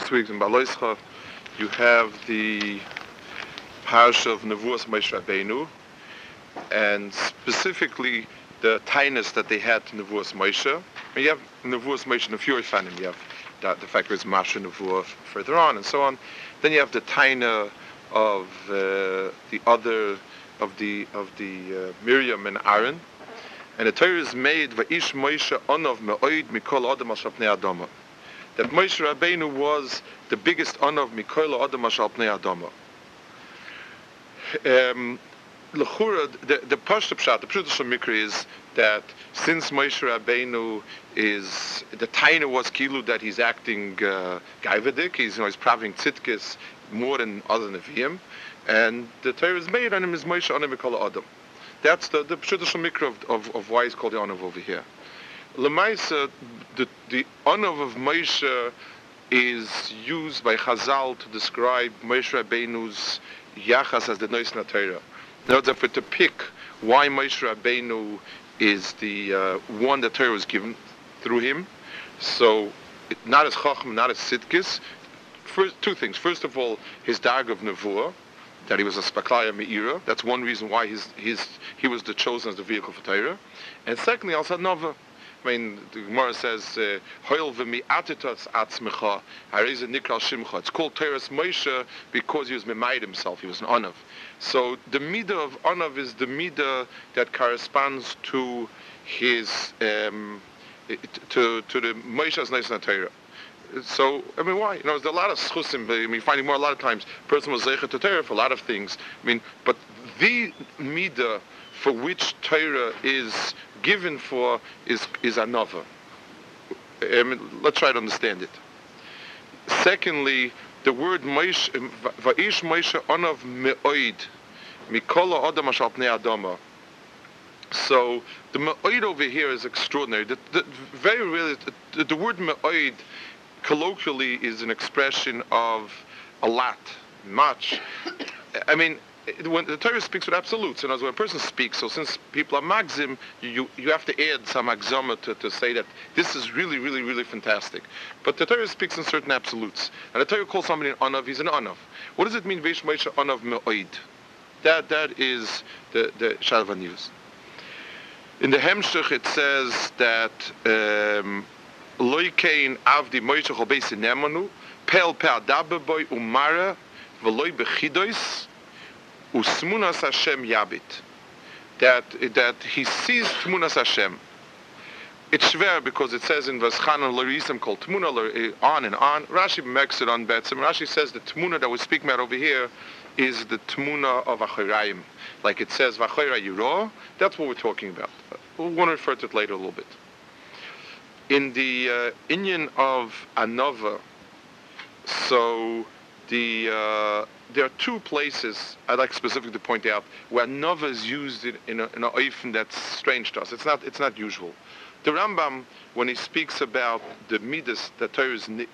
next week in Baloischa, you have the Parsha of Nevuas Moshe Rabbeinu, and specifically the tightness that they had to Nevuas Moshe. You have Nevuas Moshe in a few Ifanim. You have the fact that it's Masha Nevuah further on, and so on. Then you have the taina of the Miriam and Aaron, and the Torah is made Va'ish Moshe Onov Me'oid Mikol Adam Asher Pnei Adama. That Moshe Rabbeinu was the biggest Onov Mikol Adam Asher Pnei Adama. L'chura, the Pashta Pshat, the Pshat Mikra is that since Moshe Rabbeinu is the taina was kilu that he's acting gaivadik, he's praving tzidkis more than other Nevi'im, and the Torah is made on him is Moshe Onov Mikol Adam. That's the Pshat Mikra of why he's called the Onov over here. Lemaisa, the Onov of Moshe is used by Chazal to describe Moshe Rabbeinu's Yachas as the Nois Torah. In order for to pick why Moshe Rabbeinu is the one that Torah was given through him. So, not as Chacham, not as Sidkis. First, two things. First of all, his dag of Nevuah, that he was a Spaklaya Me'ira. That's one reason why he was the chosen as the vehicle for Torah. And secondly, also Nova. I mean, the Gemara says, "Hoil v'mi atitas atzmecha, hareze nikral shimcha." It's called Teres Moshe because he was memayed himself. He was an onav. So the midah of onav is the midah that corresponds to his to the Moshe's nice Torah. So I mean, why? There's a lot of schusim. I mean, finding more a lot of times. Person was zeicher to Torah for a lot of things. I mean, but the midah for which Torah is given for is another. Let's try to understand it. Secondly, the word Moshe, Va'ish Moshe Onov Me'oid, Mikol Adam Asher Pnei Adama. So the Me'oid over here is extraordinary. Very really, the word Me'oid colloquially is an expression of a lot, much. I mean, when the Torah speaks with absolutes, and as when a person speaks, so since people are magzim, you have to add some agzama to say that this is really, really, really fantastic. But the Torah speaks in certain absolutes, and the Torah calls somebody an anav, he's an anav. What does it mean, Veish Moshe Anav Me'oid? That is the Shalvan news. In the Hemshech it says that Loikein Avdi Moshe Chobeis Nemanu Pel Pe Adababoy Umara Veloy Bechidois Usmunas Hashem Yabit, that he sees Tmunas Hashem. It's schwer because it says in Vaschan Lorisim called Tmuna on and on. Rashi makes it on Betzim. Rashi says the Tmuna that we're speaking about over here is the Tmuna of Achorayim. Like it says Vachora Yiro, that's what we're talking about. We'll want to refer to it later a little bit. In the Inyan of Anova, so there are two places I'd like specifically to point out where Nova is used in a oifen that's strange to us. It's not usual. The Rambam, when he speaks about the midas that Torah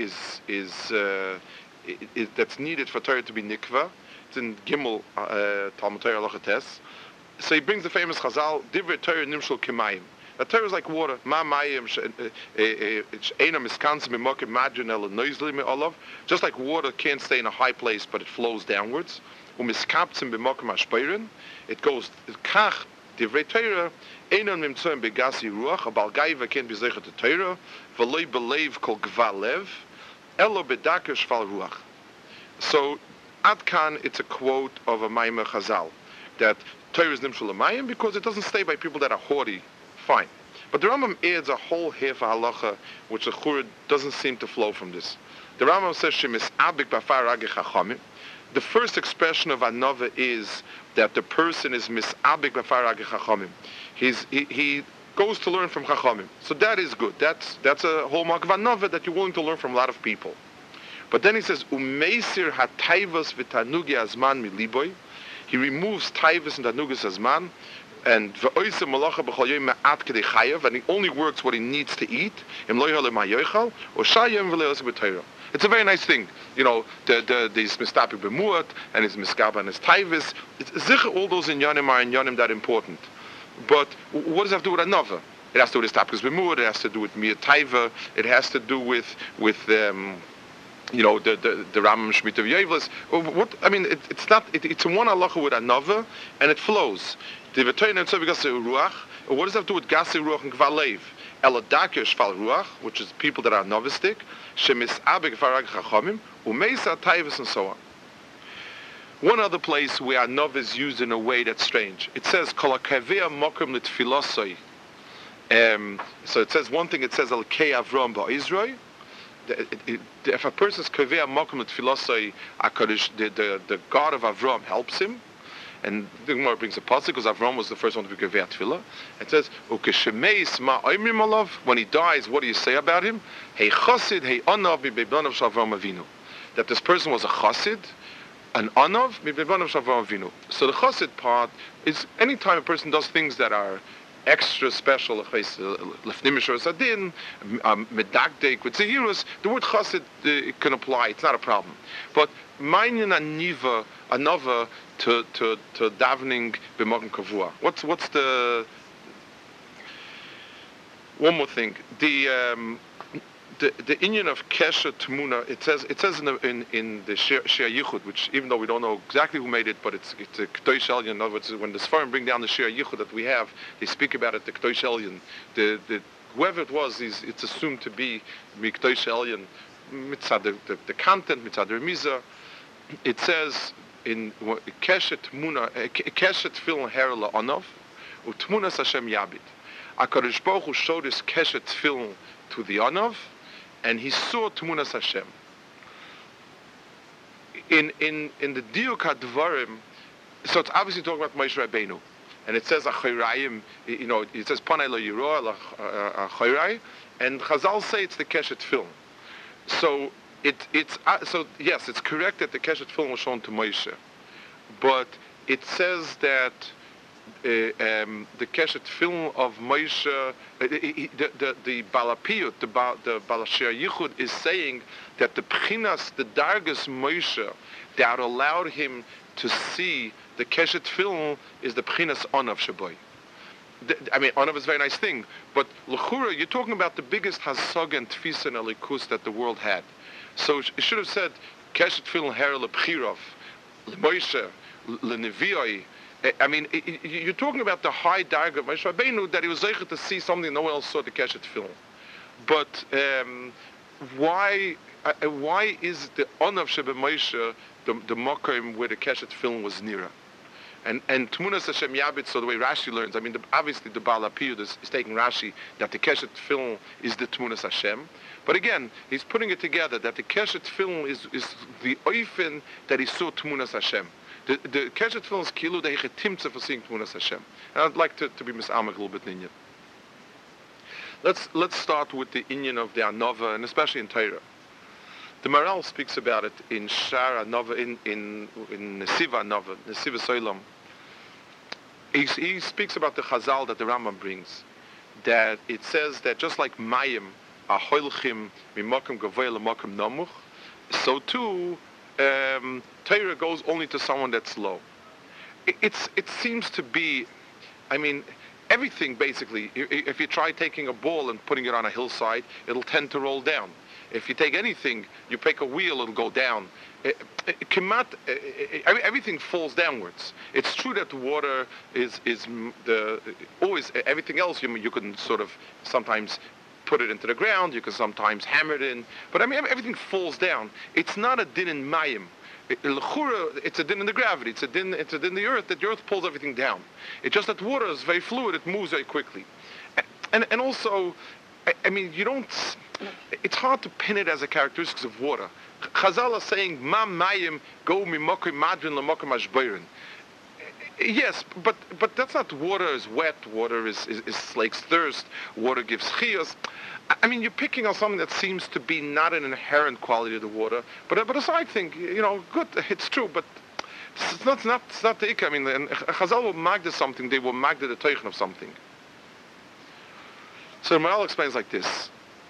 is that's needed for Torah to be nikva, it's in Gimel Talmud Torah Halacha Tes. So he brings the famous Chazal Divrei Torah Nimshul Kemayim. The Torah is like water. Ma mayim she'ena miskansim b'mokim madrin ela noizli me'olav. Just like water can't stay in a high place, but it flows downwards. Umiskaptzim b'mokim hashpeirin. It goes kach divrei Torah. Einon mimtzoim begasi ruach. A balgaiva can't be zeichet to Torah. V'loi belev kol gvalev. Elo bedaka shval ruach. So Adkan, it's a quote of a Maimah Chazal that Torah is nimshul amayim because it doesn't stay by people that are haughty. Fine. But the Rambam adds a whole half halacha, which the Chura doesn't seem to flow from this. The Rambam says, Shemis abik bafar rage chachamim. The first expression of anova is that the person is misabik bafar rage chachamim. He goes to learn from chachamim. So that is good. That's a hallmark of anova, that you're willing to learn from a lot of people. But then he says, Umeisir hataivas v'tanugi azman miliboy. He removes taivas and tanugas azman, and he only works what he needs to eat. It's a very nice thing, these mistapik b'muat and his miskaba and his taivis. All those inyanim are inyanim that important. But what does it have to do with another? It has to do with his tapikas b'muat. It has to do with mir taiva. It has to do with the Rambam Shemitah V'Yevlis. What I mean, it's not. It's a one halacha with another, and it flows. The V'Toyin and Tzavigase Ruach. What does that have to do with Gase Ruach and Kvalev? Eladake Shval Ruach, which is people that are novistic. Shemis Abeg Farag Chachamim, Umeisa Taivas, and so on. One other place where Anov is used in a way that's strange. It says Kol HaKaveh Mokum L'Tfilosoi. So it says one thing. It says Al Kei Avram BaIsroi. If a person's Kaveh Mokum L'Tfilosoi, the God of Avram helps him. And the Gemara brings a pasuk because Avram was the first one to be Kaveh Tefillah. It says Ukeshemeis Ma Oimrim Alav. When he dies, what do you say about him? Hey Chosid, Hey Anav Mibebanav Shavram Avinu. That this person was a Chosid, an Anav Mibebanav Shavram Avinu. So the Chosid part is any time a person does things that are extra special, lefnimish or sadin, medagdek with zehirus, the word Chosid can apply. It's not a problem. But Mainyan aniva another to davening b'makom kavua. What's the one more thing? The Indian of Kesher Tmuna. It says in the Shir Yichud, which even though we don't know exactly who made it, but it's a K'tosh Elyon. In other words, when the Sfarim bring down the Shir Yichud that we have, they speak about it. The K'tosh Elyon. The whoever it was, it's assumed to be K'tosh Elyon. Mitzad the content, mitzad the remizah. It says in Keshet Tmuna, Keshet Tefillin Herla Onav, Utmunas Hashem Yabit. HaKadosh Baruch Hu showed his Keshet Tefillin to the Onav, and he saw Tmunas Hashem. In the Diuk HaDvarim, so it's obviously talking about Moshe Rabbeinu, and it says Achayrayim, it says Panei Lo Yiroah Achayray, and Chazal say it's the Keshet Tefillin. So yes, it's correct that the Keshet Tefillin was shown to Moshe, but it says that the Keshet Tefillin of Moshe, the Balapiyut, the Balashir Yichud is saying that the Pchinas, the Dargas Moshe, that allowed him to see the Keshet Tefillin is the Pchinas Onav Shaboy. I mean, Onav is a very nice thing, but L'chura, you're talking about the biggest Hasag and Tfisa and Elikus that the world had. So it should have said, Keshet Tefillin Her LeBchirov, LeMoshe, LeNevioi. I mean, you're talking about the high darga of Moshe Rabbeinu, that he was able to see something no one else saw, the Keshet Tefillin. But why is the Onav Shebe Moshe the Mokim where the Keshet Tefillin was nearer? And Tmunas Hashem Yabit, so the way Rashi learns, I mean, obviously the Baal HaPiyud is taking Rashi that the Keshet Tefillin is the Tmunas Hashem. But again, he's putting it together that the Keshet Tefillin is the Oifen that he saw Tmunas Hashem. The Keshet Tefillin is Kilu the Hechetimtze for seeing Tmunas Hashem. And I'd like to be misamak a little bit in Let's start with the Inyan of the Anova, and especially in Torah. The Maral speaks about it in Shar Anova, in Nesiva Anova, Nesiva Soilam. He speaks about the Chazal that the Rambam brings, that it says that just like Mayim ahoilchim mimokim gavoy lemokim namuch, so too Torah goes only to someone that's low. It seems to be, I mean, everything basically. If you try taking a ball and putting it on a hillside, it'll tend to roll down. If you take anything, you pick a wheel, it'll go down. Everything falls downwards. It's true that water is always everything else. You can sort of sometimes put it into the ground. You can sometimes hammer it in. But I mean, everything falls down. It's not a din in mayim. It's a din in the gravity. It's a din in the earth, that the earth pulls everything down. It's just that water is very fluid. It moves very quickly. And also, I mean, it's hard to pin it as a characteristic of water. Chazal is saying, Ma mayim go mimokim madrin lemokim ashbeirin. Yes, but that's not water is wet. Water is slakes thirst. Water gives chiyas. I mean, you're picking on something that seems to be not an inherent quality of the water, but a side thing. Good. It's true, but it's not the ikka. I mean, Chazal will magda something. They will magda the teichen of something. So the Maral explains like this: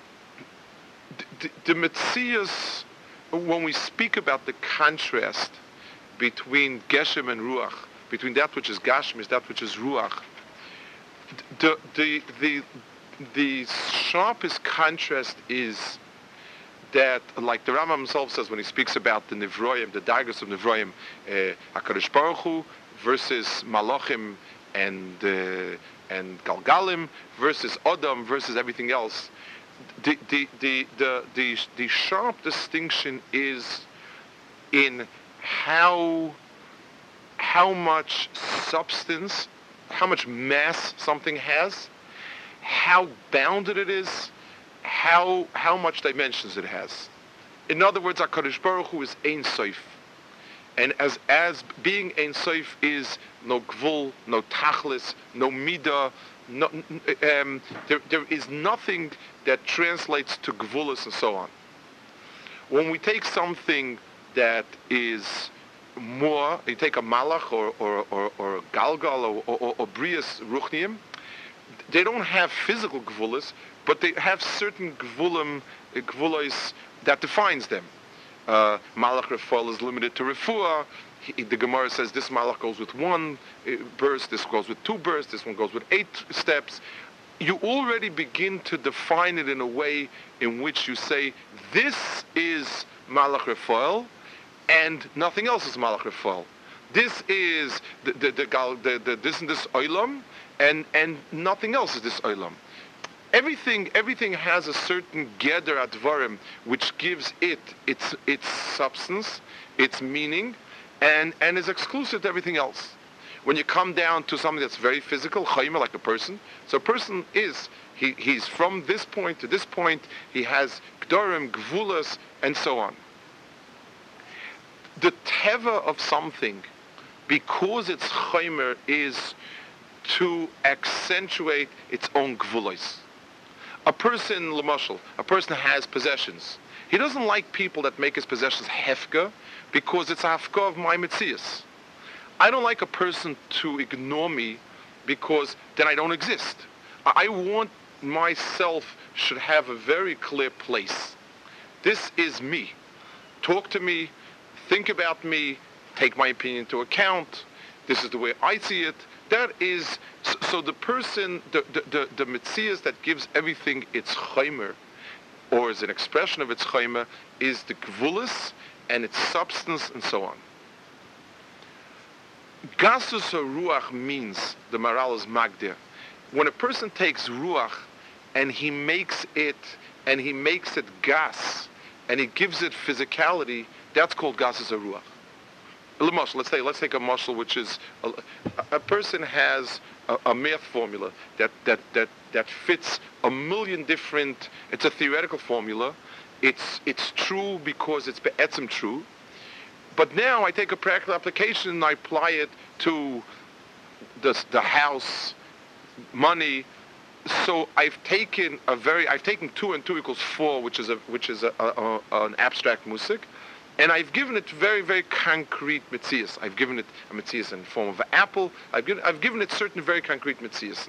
the Metzias, when we speak about the contrast between Geshem and Ruach, between that which is Gashmis, that which is Ruach, the sharpest contrast is that, like the Rambam himself says when he speaks about the Nivroim, the Dargos of Nivroim, HaKadosh Baruch Hu versus Malachim and Galgalim versus Adam versus everything else. The sharp distinction is in how much substance, how much mass something has, how bounded it is, how much dimensions it has. In other words, HaKadosh Baruch Hu is Ein Sof. And as being Ein Sof is no gvul, no tachlis, no midah, there is nothing that translates to gvulis and so on. When we take something that is more, you take a malach or galgal or brias ruchniim, they don't have physical gvulis, but they have certain gvulos that defines them. Malach Refuah is limited to refuah. The Gemara says this malach goes with one burst, this goes with two bursts, this one goes with 8 steps. You already begin to define it in a way in which you say this is malach Refuah and nothing else is malach Refuah. This is this and this olam, and nothing else is this olam. Everything has a certain geder advarim which gives it its substance, its meaning, and is exclusive to everything else. When you come down to something that's very physical, chayma, like a person, so a person he's from this point to this point, he has gdorim, gvulas, and so on. The teva of something, because it's chaymer, is to accentuate its own gvulos. A person, l'mashal, a person has possessions. He doesn't like people that make his possessions hefka, because it's a hefka of my metzias. I don't like a person to ignore me, because then I don't exist. I want myself should have a very clear place. This is me. Talk to me, think about me, take my opinion into account. This is the way I see it. That is, so the person, the metzias that gives everything its chaymer, or is an expression of its chaymer, is the gvulis and its substance and so on. Gasus ruach means, the Maharal is magdir, when a person takes ruach and he makes it gas, and he gives it physicality, that's called gasus ruach. Let's take a muscle, which is a person has a math formula that fits a million different. It's a theoretical formula. It's true because it's be'etzem true. But now I take a practical application and I apply it to the house, money. So I've taken 2 and 2 equals 4, which is an abstract musik. And I've given it very, very concrete metzias. I've given it a metzias in the form of an apple. I've given it certain very concrete metzias.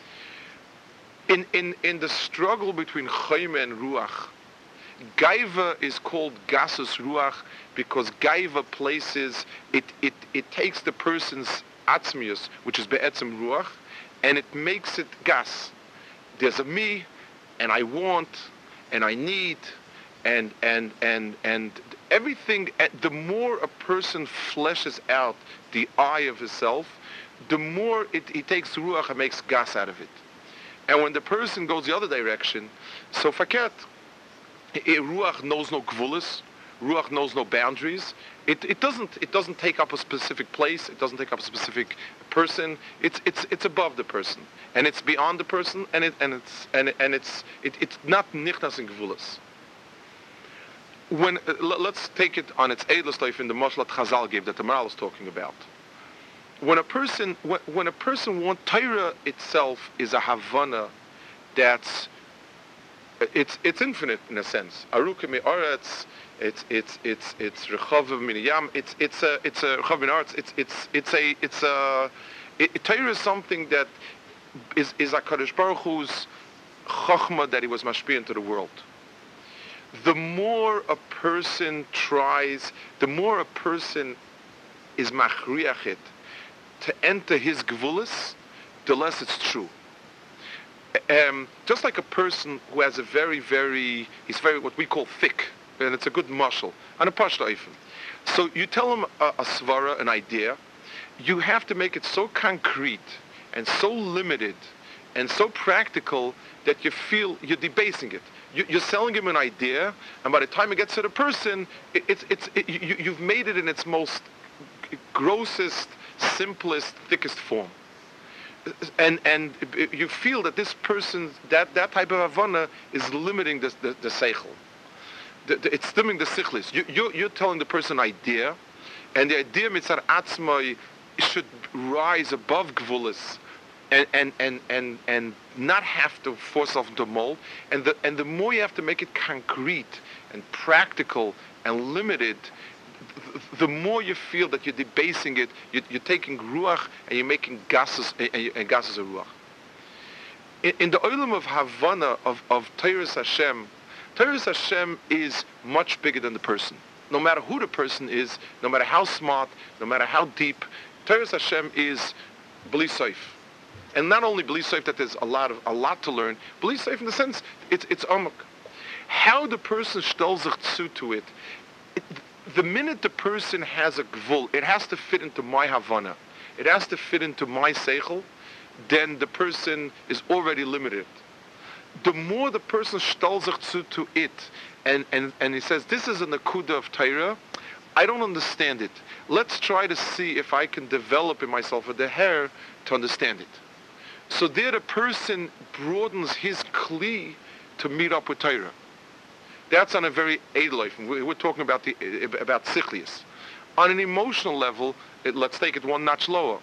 In the struggle between chayma and ruach, gaiva is called gasus ruach because gaiva places it takes the person's atzmius, which is be'etzem ruach, and it makes it gas. There's a me, and I want, and I need, and everything. The more a person fleshes out the I of himself, the more he takes ruach and makes gas out of it. And when the person goes the other direction, so faket, ruach knows no gvulis, ruach knows no boundaries. It doesn't take up a specific place. It doesn't take up a specific person. It's above the person, and it's beyond the person, and it's not nichnas in gvulis. When let's take it on its edlest life in the mashal that Chazal gave that the Maharal is talking about. When a person wants Torah itself is a havana that's it's infinite in a sense. Arukim me'aretz, it's rechav min yam. It's a rechav min aretz. Torah is something that is HaKadosh Baruch Hu's chachma that he was mashpia into the world. The more a person tries, the more a person is machriachit to enter his gvulis, the less it's true. Just like a person who has a he's very what we call thick, and it's a good muscle, and a pashta eifim. So you tell him a svara, an idea, you have to make it so concrete and so limited and so practical that you feel you're debasing it. You're selling him an idea, and by the time it gets to the person, you've made it in its most grossest, simplest, thickest form. And you feel that this person, that type of avana is limiting the seichel. It's stimming the sichlis. You're telling the person idea, and the idea mitzar atzmai should rise above gvulis, and not have to force off into mold. And the more you have to make it concrete and practical and limited, the more you feel that you're debasing it. You're taking ruach and you're making gases and gases of ruach. In the olam of Havana of Teiras Hashem is much bigger than the person. No matter who the person is, no matter how smart, no matter how deep, Teiras Hashem is bli soif. And not only bli soif that there's a lot to learn, bli soif in the sense it's amok. How the person stellt sich zu to it. The minute the person has a gvul, it has to fit into my Havana. It has to fit into my seichel. Then the person is already limited. The more the person stellt sich zu to it, and he says, this is a nakuda of Torah, I don't understand it. Let's try to see if I can develop in myself a deher to understand it. So there the person broadens his kli to meet up with Torah. That's on a very eidloif. We're talking about sichlius. On an emotional level, let's take it one notch lower.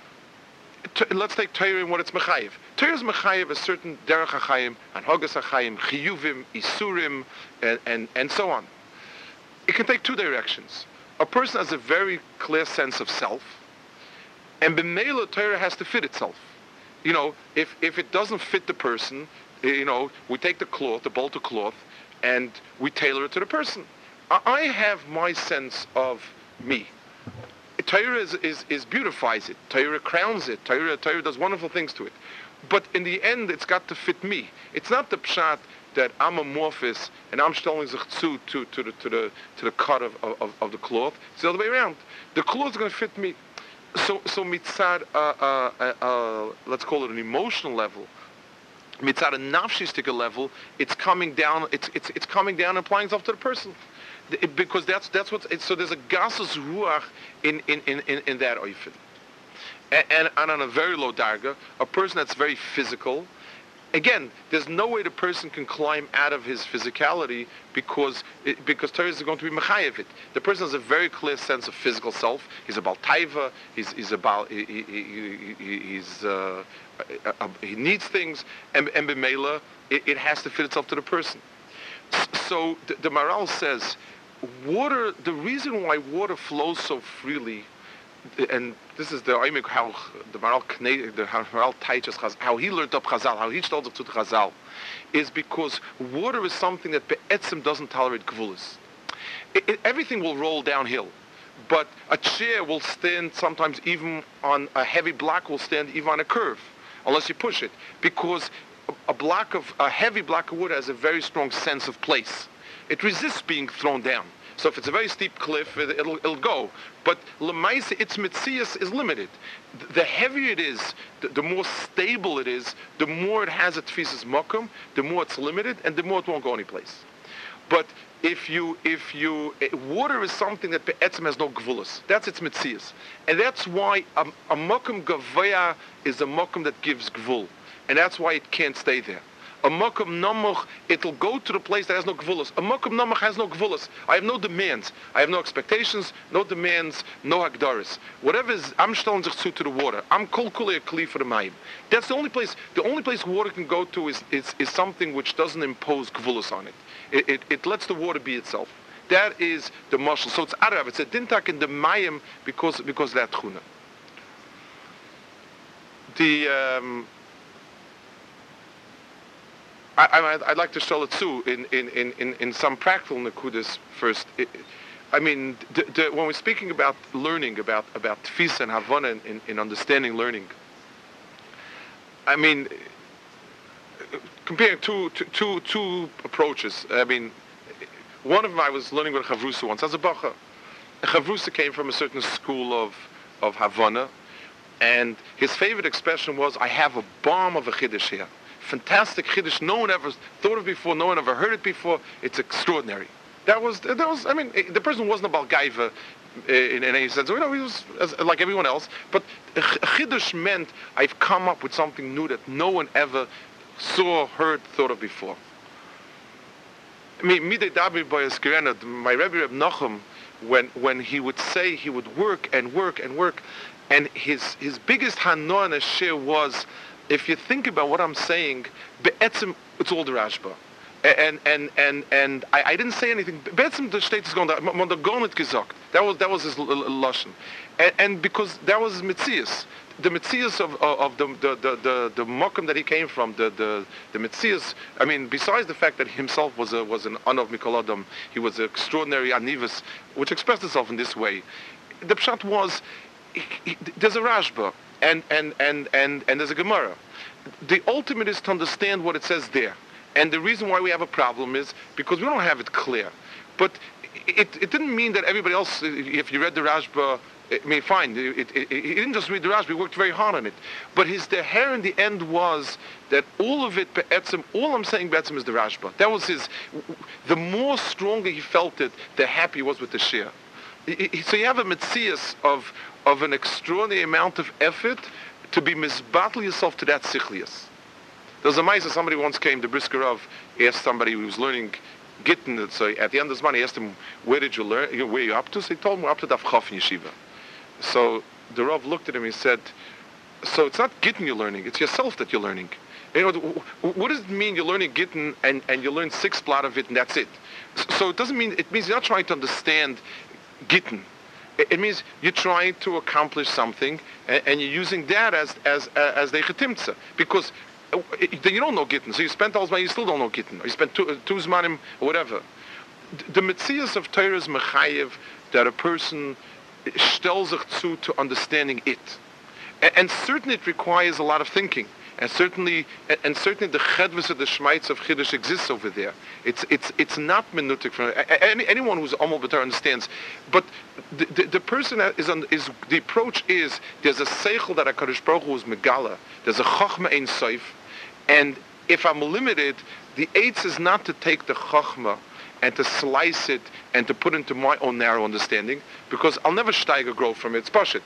Let's take Torah and what it's mechayev. Torah is mechayev a certain derech hachayim, and hogas hachayim, chiyuvim, isurim, and so on. It can take two directions. A person has a very clear sense of self, and b'meila Torah has to fit itself. You know, if it doesn't fit the person, you know, we take the cloth, the bolt of cloth, and we tailor it to the person. I have my sense of me. Torah is beautifies it. Torah crowns it. Torah does wonderful things to it. But in the end, it's got to fit me. It's not the pshat that I'm amorphous and I'm stelling sich zu to the cut of the cloth. It's the other way around. The cloth is going to fit me. So mitzad, let's call it an emotional level. Mitzad a nafshistika level, it's coming down. It's coming down and applying itself to the person, because that's what. So there's a gasus ruach in that oifen, and on a very low darga, a person that's very physical. Again, there's no way the person can climb out of his physicality because Torah is going to be mechayev it. The person has a very clear sense of physical self. He's about taiva. He needs things, and b'meila, it has to fit itself to the person. So the Maral says, water. The reason why water flows so freely, and this is the Oimik how the Maral teaches how he learned up Chazal, how he told to Chazal, is because water is something that be'etzim doesn't tolerate gvulis. Everything will roll downhill, but a chair will stand sometimes even on a heavy block, will stand even on a curve, unless you push it, because a heavy block of wood has a very strong sense of place. It resists being thrown down. So if it's a very steep cliff, it'll go. But l'maisa, its mitzias is limited. The heavier it is, the more stable it is, the more it has a tfisas mokum, the more it's limited, and the more it won't go anyplace. But water is something that be'etzim has no gvulas. That's its mitzias. And that's why a mokum gavaya is a mokum that gives gvul. And that's why it can't stay there. A mokum namuch, it'll go to the place that has no gvulas. A mokum namuch has no gvulas. I have no demands. I have no expectations, no demands, no hagdaris. Whatever is, I'm stelling sich zu to the water. I'm kol kuli a kli for the mayim. That's the only place water can go to is something which doesn't impose gvulas on it. It lets the water be itself. That is the mashal. So it's arav. It's a dintak in the mayim because of that chuna. I'd like to show it too in some practical nekudas first. When we're speaking about learning, about tfisa and havana in understanding learning, comparing two approaches. I mean, one of them I was learning with Chavrusa once as a bacha. Chavrusa came from a certain school of Havana, and his favorite expression was, "I have a bomb of a chiddush here. Fantastic chiddush. No one ever thought of before. No one ever heard it before. It's extraordinary." That was. I mean, the person wasn't a balgaiva in any sense. He was like everyone else. But a chiddush meant I've come up with something new that no one ever saw, heard, thought of before. I mean, Midei Dabri Boyas, my Rebbe Reb Nachum, when he would say, he would work and work and work, and his biggest hanoah and share was, if you think about what I'm saying, be'etzim, it's all the Rashba. And I didn't say anything. Be'etzim the state is going to, man der gar nicht gesagt. That was his lashon. And because that was his mitzias. The mitzias of the mokum that he came from, the mitzias, I mean, besides the fact that himself was an anov mikol adam, he was an extraordinary anivus, which expressed itself in this way. The pshat was, there's a Rashba and there's a Gemara. The ultimate is to understand what it says there. And the reason why we have a problem is because we don't have it clear. But it didn't mean that everybody else, if you read the Rashba, I mean, fine. He didn't just read the Rashba, he worked very hard on it. But the hair in the end was that all of it, be'etzim, all I'm saying be'etzim is the Rashba. That was the more stronger he felt it, the happier he was with the shir. So you have a mitzias of an extraordinary amount of effort to be misbattle yourself to that sichlius. There was a ma'aseh, somebody once came, the Brisker Rav asked somebody who was learning Gittin, so at the end of his money, he asked him, where did you learn, where are you up to? So he told him, we're up to Daf Chaf in Yeshiva. So the Rav looked at him and he said, so it's not Gittin you're learning, it's yourself that you're learning. What does it mean you're learning Gittin and you learn 6 blot of it and that's it? So it means you're not trying to understand Gittin. It means you're trying to accomplish something and you're using that as the chetimtza. Because then you don't know Gittin. So you spent all this money, you still don't know Gittin. Or you spent two zmanim or whatever. The metzias of Torah is mechayev that a person stells sich to understanding it. And certainly it requires a lot of thinking. And certainly the chedvus of the shmeitz of chiddush exists over there. It's not minutic from anyone who's amol b'Torah understands. But the person is the approach is there's a seichel that HaKadosh Baruch Hu is megala. There's a chachma ein soif, and if I'm limited, the eitz is not to take the chachma and to slice it and to put into my own narrow understanding, because I'll never steiger grow from it. It's pashut.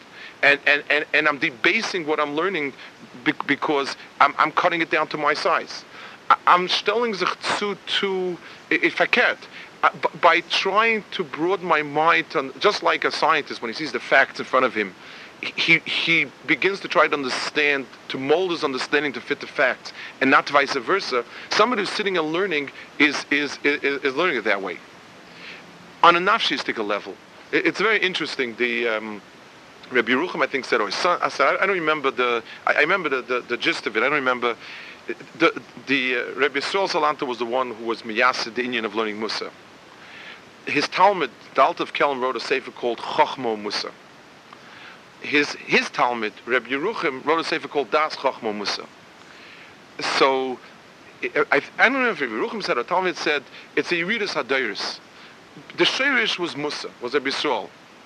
And I'm debasing what I'm learning because I'm cutting it down to my size. I'm stelling sich zu if I can't, by trying to broaden my mind, just like a scientist when he sees the facts in front of him, he begins to try to understand, to mold his understanding to fit the facts, and not vice versa. Somebody who's sitting and learning is learning it that way. On a nafshistic level, it's very interesting. The Rabbi Yerucham, I think, said, I don't remember I remember the gist of it. I don't remember. The Rabbi Yisrael Salanta was the one who was miyasid, the Indian of learning Musa. His Talmud, the Alta of Kelm, wrote a sefer called Chochmo Musa. His Talmud, Rabbi Yerucham, wrote a sefer called Das Chochmo Musa. So, I don't know if Rabbi Yerucham said or Talmud said, it's a Yeridus HaDeiris. The Sheirish was Musa, was Rabbi Yisrael.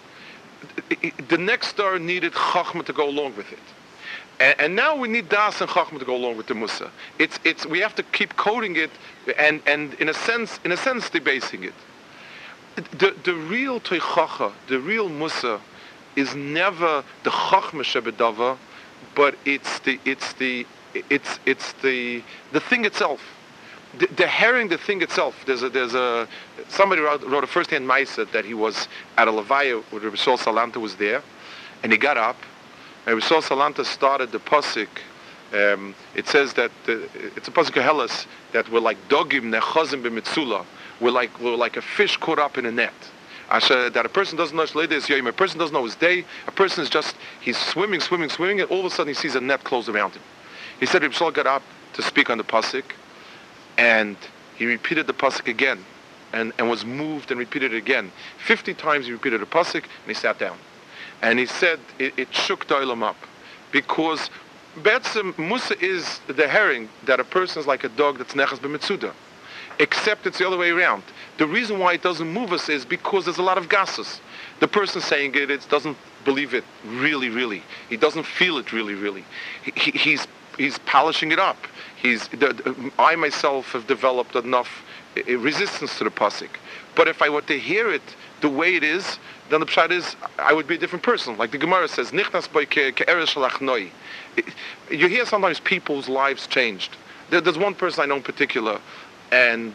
The next star needed Chachma to go along with it. And now we need Das and Chachma to go along with the Musa. We have to keep coding it and in a sense debasing it. The real Teichacha, the real Musa, is never the Chachma Shebedava, but it's the thing itself. The herring, the thing itself. Somebody wrote a first-hand ma'aseh that he was at a levaya where Rabbi Saul Salanta was there, and he got up, and Rabbi Saul Salanta started the pasuk. It says that it's a pasuk of Hellas that we're like dogim nechazim b'mitzula. We're like a fish caught up in a net. That a person doesn't know his yom, a person doesn't know his day. A person is he's swimming, and all of a sudden he sees a net closed around him. He said Rabbi Saul got up to speak on the pasuk, and he repeated the pasuk again, and was moved and repeated it again. 50 times he repeated the pasuk, and he sat down. And he said it shook the olam up, because Betzim Musa is the herring that a person is like a dog that's nechas b'mitzuda. Except it's the other way around. The reason why it doesn't move us is because there's a lot of gases. The person saying it doesn't believe it really, really. He doesn't feel it really, really. He's polishing it up. I myself have developed enough resistance to the pasuk. But if I were to hear it the way it is, then the pshat is I would be a different person. Like the Gemara says, "Nichnas by ke'eres shalachnoi." You hear sometimes people's lives changed. There's one person I know in particular, and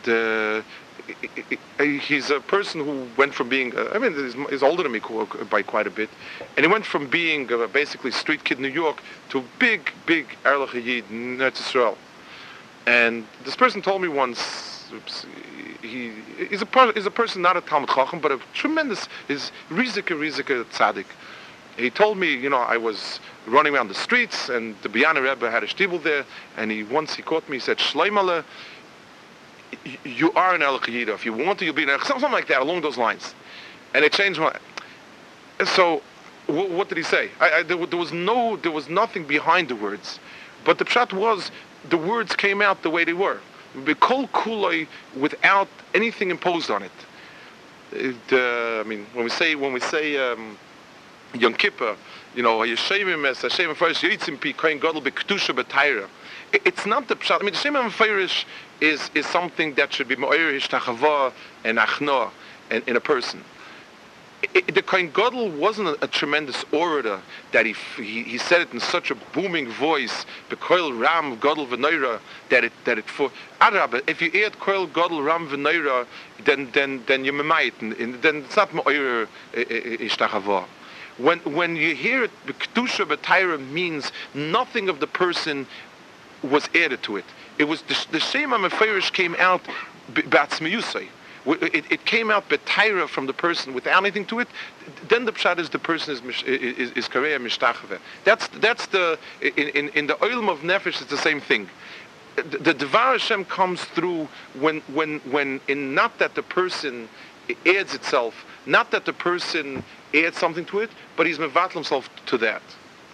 he's a person who went from being, he's older than me by quite a bit, and he went from being basically street kid in New York to a big Erlich Yid in Eretz Yisrael. And this person told me once, he's a person not a Talmud Chacham, but a tremendous, is Rizika Tzaddik. He told me, I was running around the streets, and the Biyana Rebbe had a shtibel there, and once he caught me, he said, Shleimale, you are an Erlich Yid. If you want to, you'll be an Erlich, something like that, along those lines. And it changed my... So, what did he say? There was nothing behind the words. But the pshat was, the words came out the way they were. Kol kuloi, without anything imposed on it. When we say Yom Kippur, Yeshayim es Hashem Mefarish Yitzim Pi Kohen Gadol B'Kedusha B'Tayra. It's not the pshat. The Shem Mefarish is something that should be Me'orish Tachava and Achnoah in a person. The Kohen Gadol wasn't a tremendous orator that he said it in such a booming voice, B'Koil Ram Gadol V'Neira, that it for Arab. If you add Koil Gadol Ram V'Neira, then you might, and then it's not Me'or Ishtachava. When you hear it, Kedusha B'Tayra means nothing of the person was added to it. It was the Shema Mefarish came out B'Atzmiyusay. It came out B'Tayra from the person without anything to it. Then the pshat is the person is Kareya Mishtachave. That's the in the Oilm of Nefesh it's the same thing. The Devar Hashem comes through when in not that the person adds itself, not that the person adds something to it, but he's mevatl himself to that.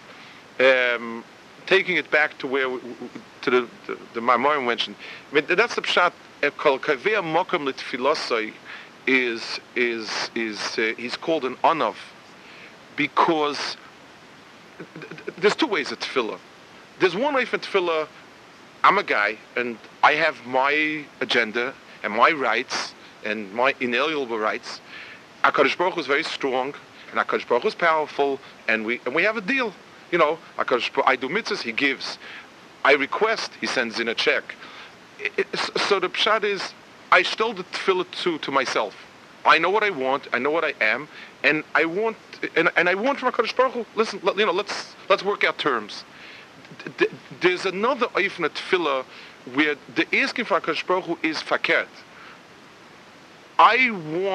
Taking it back to where to the Maimorim mentioned. That's the pshat. Kol kaveh mokum letfilosai is he's called an onav because there's two ways of tefillah. There's one way for tefillah. I'm a guy and I have my agenda and my rights and my inalienable rights. HaKadosh Baruch Hu is very strong and HaKadosh Baruch Hu is powerful and we have a deal. I do mitzvahs, he gives. I request, he sends in a check. So the pshat is, I stole the tefillah to myself. I know what I want, I know what I am, and I want from HaKadosh Baruch Hu, listen, let's work out terms. There's another oifna tefillah where the asking for HaKadosh Baruch Hu is fakert. I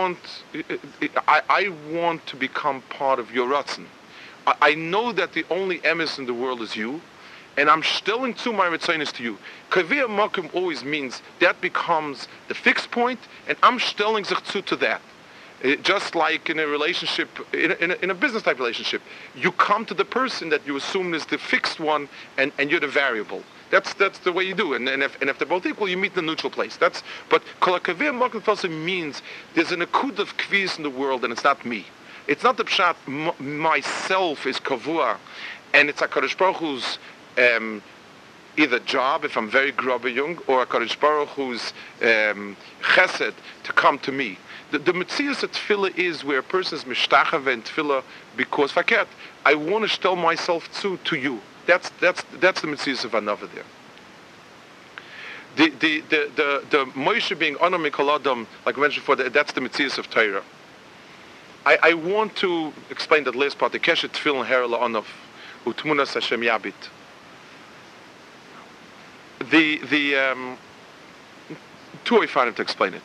want to become part of your ratzon. I know that the only emes in the world is you, and I'm stilling to my ritzonos to you. Kaveh makom always means that becomes the fixed point, and I'm stilling zich to that. Just like in a relationship, in a business type relationship, you come to the person that you assume is the fixed one, and you're the variable. That's the way you do. And if they're both equal, you meet in the neutral place. But kol kaveh makom also means there's an akud of kviz in the world, and it's not me. It's not the pshat, myself is kavua, and it's HaKadosh Baruch Hu's either job, if I'm very grubber young, or HaKadosh Baruch Hu's chesed to come to me. The metzius of tefillah is where a person is mishtachave and tefillah because faket, I want to tell myself to you. That's the metzius of another there. The Moshe being honor mikol adam, like I mentioned before, that's the metzius of Torah. I want to explain that last part. The keshet tefillin her la'anav utmunas Hashem yabit. The two I find to explain it.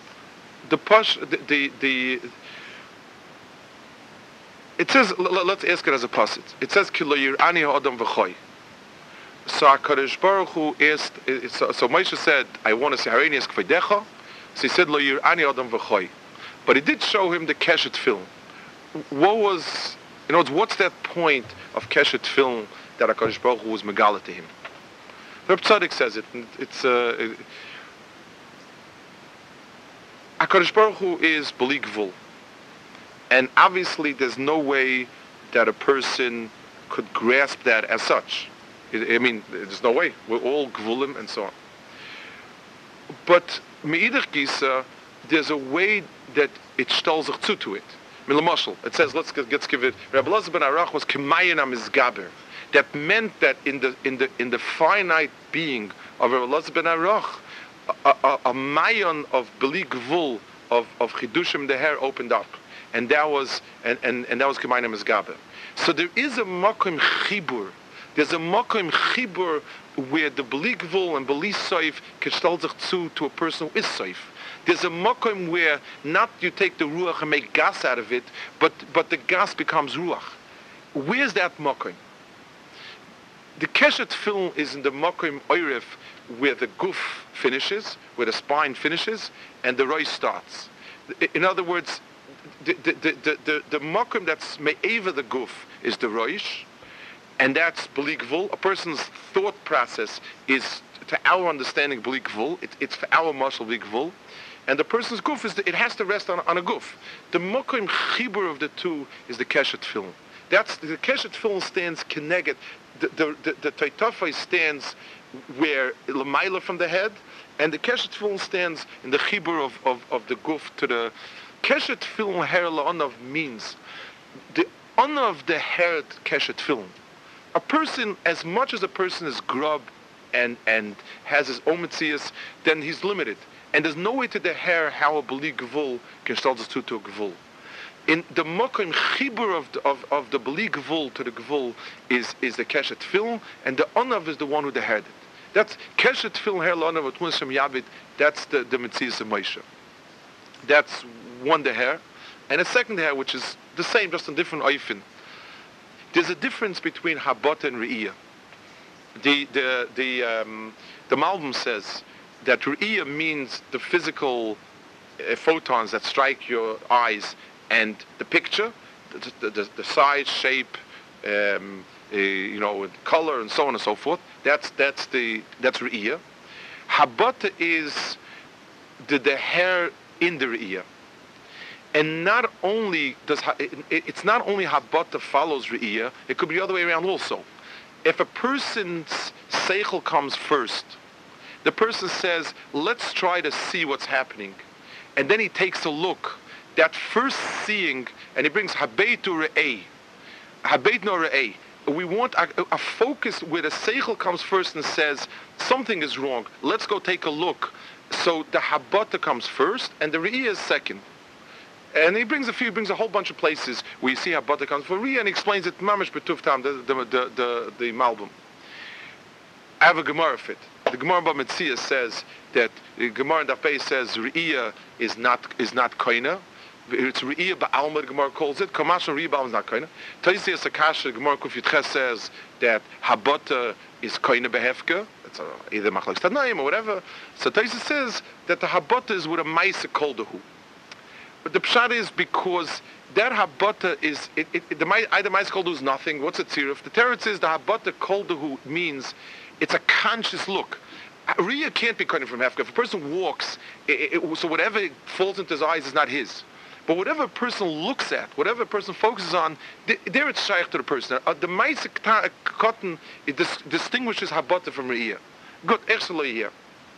It says, let's ask it as a pasuk. It says ki lo yirani ha'adam v'choy. So HaKadosh Baruch Hu asked. So Moshe said, I want to see hareini es kvedecha. So he said lo yirani ha'adam v'choy. But it did show him the keshet film. What's that point of keshet film that HaKadosh Baruch Hu was megala to him. Reb Tzadok says it. HaKadosh Baruch Hu is b'li gvul. And obviously there's no way that a person could grasp that as such. I mean, there's no way. We're all gvulim and so on. But me'idach gisa, there's a way that it stells sich zu to it. Milamashal, it says, let's give it. Rabbi Elazar ben Arach was kemayin amizgaber. That meant that in the finite being of Rabbi Elazar ben Arach, a mayon of beli gvul of chidushim the hair opened up, and that was kemayin amizgaber. So there is a makom chibur. There's a makom chibur where the beli gvul and beli soif can stells sich zu to a person who is soif. There's a makom where not you take the ruach and make gas out of it, but the gas becomes ruach. Where's that makom? The keshet film is in the makom oiref where the guf finishes, where the spine finishes, and the roish starts. In other words, the makom that's me'eva the guf is the roish, and that's b'li gvul. A person's thought process is, to our understanding, b'li gvul. It's for our mashal b'li gvul. And the person's guf it has to rest on a guf. The mokim chibur of the two is the keshet film. That's the keshet film stands keneged. The Taitafai stands where lamaila from the head, and the keshet film stands in the chibur of the guf to the keshet film. Her la'anav means the honor of the hair keshet film. A person, as much as a person is grub and has his own metzias, then he's limited. And there's no way to the hair how a beli gvul can start us to a gvul. In the mokim chibur of the beli gvul to the gvul is the keshet film, and the onav is the one who the hair did. That's keshet film hair la'onav at Shem Yabit. That's the metzias of Moshe. That's one the hair, and a second hair which is the same, just in different oifin. There's a difference between habot and re'iyah. The Malbim says that re'iyah means the physical photons that strike your eyes and the picture, the size, shape, color, and so on and so forth. That's re'iyah. Habata is the hair in the re'iyah. And not only it's not only habata follows re'iyah, it could be the other way around also. If a person's seichel comes first, the person says, let's try to see what's happening. And then he takes a look. That first seeing, and he brings habeit to re'eh. Habeit no re'eh. We want a focus where the seichel comes first and says, something is wrong. Let's go take a look. So the habata comes first, and the re'eh is second. And he brings a whole bunch of places where you see habata comes for re'eh, and he explains it mamish betuf tam, the Malbim. I have a Gemara of it. The Gemara B'Metzias says that the Gemara in Daf says re'iyah is not koina. It's re'iyah ba'alma. The Gemara calls it. Kamash and re'iyah is not koina. Taisiyas Akasha, the Gemara Kuf Yitches says that habata is koina behefka. It's either machlok tanaim or whatever. So Taisiyas says that the habata is with a ma'isa koldahu. But the pshat is because that habata is the ma'isa koldahu is nothing. What's a tziruf? The teretz is the habata koldahu means it's a conscious look. Riyah can't be koina from hefka. If a person walks, so whatever falls into his eyes is not his. But whatever a person looks at, whatever a person focuses on, there it's shaykh to the person. The ma'isa cotton distinguishes habata from riyah. Good, excellent here.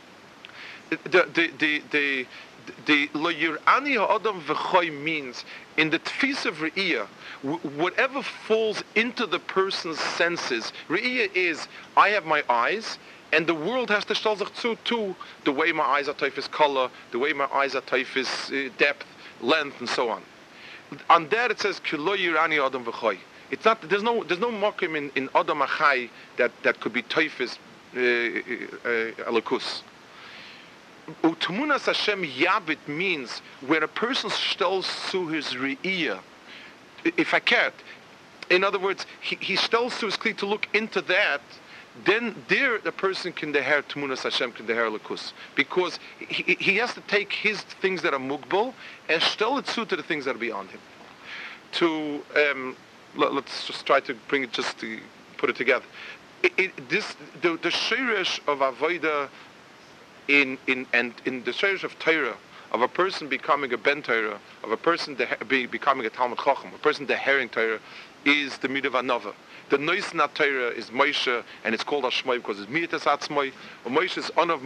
The lo yirani ha'adam v'choy means in the tfis of re'iyah, whatever falls into the person's senses. Re'iyah is, I have my eyes, and the world has to shtal zich to the way my eyes are typhus color, the way my eyes are typhus depth, length, and so on. On that it says ki lo yirani ha'adam v'choy. It's not. There's no mokim in adam achai that could be typhus alakus. Utmunas Hashem Yabit means when a person stells to his re'iyah, if I can't, in other words, he stells to his kli to look into that, then there the person can deher Tmunas Hashem, can deher Lakus. Because he has to take his things that are mugbal and stel it to the things that are beyond him. Let's just try to bring it just to put it together. The shirish of avoda in the shirish of Torah, of a person becoming a ben Torah, of a person becoming a Talmud Chacham, a person dehering Torah, is the midah anova. The nois not Torah is Moshe, and it's called Ashmai because it's midas atzmai. Or Moshe's onav,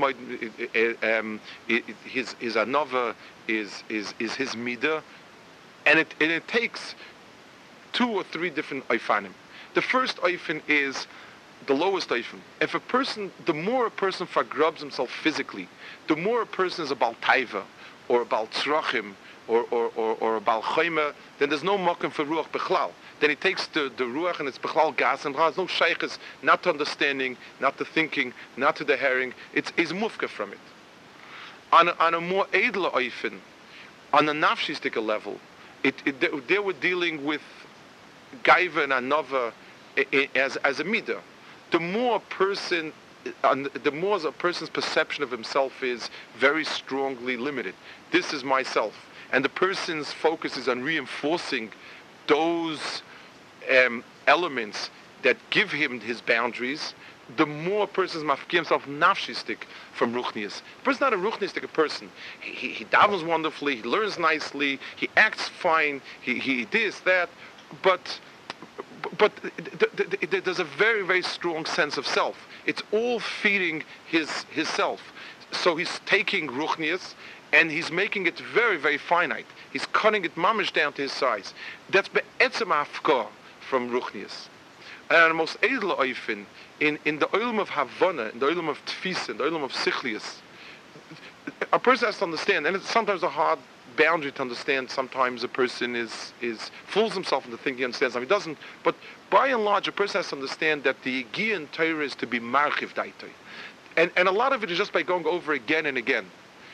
his anova is his midah, and it takes 2 or 3 different oifanim. The first oifan is the lowest oifan. If a person, the more a person forgrubs himself physically, the more a person is a bal taiva, or a bal tzrachim, or a bal chayma, then there's no mokum for ruach bechlal. Then he takes the ruach and it's bechlal gas, and there's no shaykhs, not to understanding, not to thinking, not to the herring. It's mufka from it. On a more edler oifin, on a nafshistika level, they were dealing with gaiva and anova as a midah. The more a person's perception of himself is very strongly limited. This is myself, and the person's focus is on reinforcing those elements that give him his boundaries. The more a person's mafki himself nafshistik from ruchnius. The person's not a ruchnistic person. He davens wonderfully, he learns nicely, he acts fine, he this, that, but there's a very, very strong sense of self. It's all feeding his self. So he's taking ruchnius and he's making it very, very finite. He's cutting it mamish down to his size. That's be'etzem afkar from ruchnius. And the most edel oifin, in the oilum of Havana, in the oilum of Tfisa, in the oilum of Sichlius, a person has to understand, and it's sometimes a hard boundary to understand. Sometimes a person is fools himself into thinking he understands something. He doesn't. But by and large, a person has to understand that the Yigiyah in Torah is to be marchiv daitoi. And a lot of it is just by going over again and again.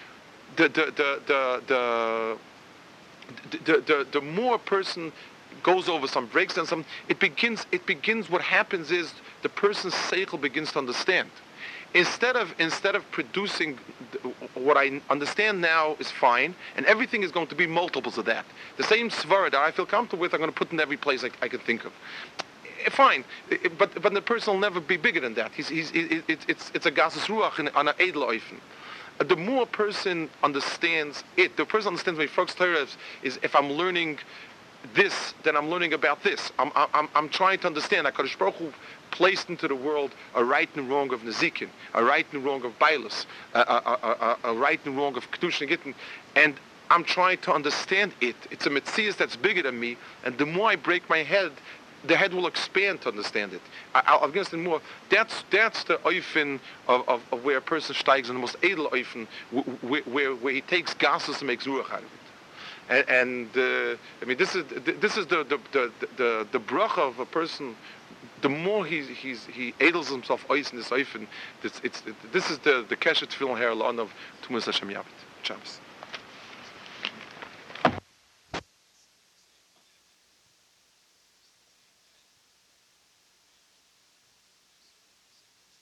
The more a person goes over some, breaks down some, it begins, what happens is the person's seichel begins to understand. Instead of producing what I understand now is fine, and everything is going to be multiples of that. The same svara that I feel comfortable with, I'm going to put in every place I can think of. Fine, but the person will never be bigger than that. It's a gasus ruach on an edel oifen. The more a person understands it, the person understands my folks Torah is if I'm learning this, then I'm learning about this. I'm trying to understand. HaKadosh Baruch Hu placed into the world a right and wrong of Nezikin, a right and wrong of Bailus, a right and wrong of Kedushin and Gittin, and I'm trying to understand it. It's a Metzias that's bigger than me, and the more I break my head, the head will expand to understand it. I'll understand more. That's the oifen of where a person steigs in the most edel oifen, where he takes gases and makes ruach out of it. And I mean, this is the bracha of a person. The more he edels himself ois in this oifen, this is the keshet tefillin her of Tumas Hashem Yavit Shabbos.